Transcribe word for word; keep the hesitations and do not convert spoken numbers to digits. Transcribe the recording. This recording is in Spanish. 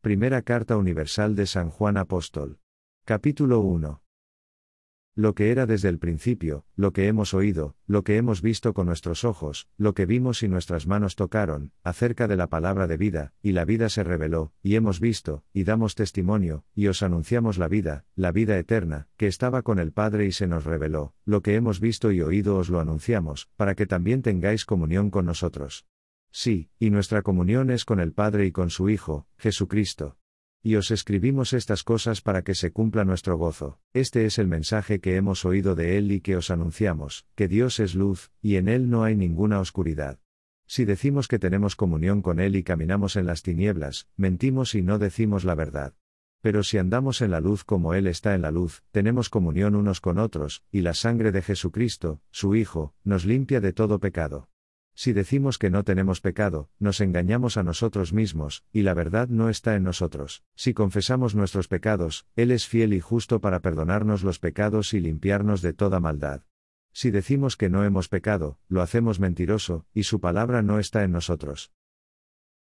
Primera Carta Universal de San Juan Apóstol. Capítulo uno. Lo que era desde el principio, lo que hemos oído, lo que hemos visto con nuestros ojos, lo que vimos y nuestras manos tocaron, acerca de la palabra de vida, y la vida se reveló, y hemos visto, y damos testimonio, y os anunciamos la vida, la vida eterna, que estaba con el Padre y se nos reveló, lo que hemos visto y oído os lo anunciamos, para que también tengáis comunión con nosotros. Sí, y nuestra comunión es con el Padre y con su Hijo, Jesucristo. Y os escribimos estas cosas para que se cumpla nuestro gozo. Este es el mensaje que hemos oído de Él y que os anunciamos, que Dios es luz, y en Él no hay ninguna oscuridad. Si decimos que tenemos comunión con Él y caminamos en las tinieblas, mentimos y no decimos la verdad. Pero si andamos en la luz como Él está en la luz, tenemos comunión unos con otros, y la sangre de Jesucristo, su Hijo, nos limpia de todo pecado. Si decimos que no tenemos pecado, nos engañamos a nosotros mismos, y la verdad no está en nosotros. Si confesamos nuestros pecados, Él es fiel y justo para perdonarnos los pecados y limpiarnos de toda maldad. Si decimos que no hemos pecado, lo hacemos mentiroso, y su palabra no está en nosotros.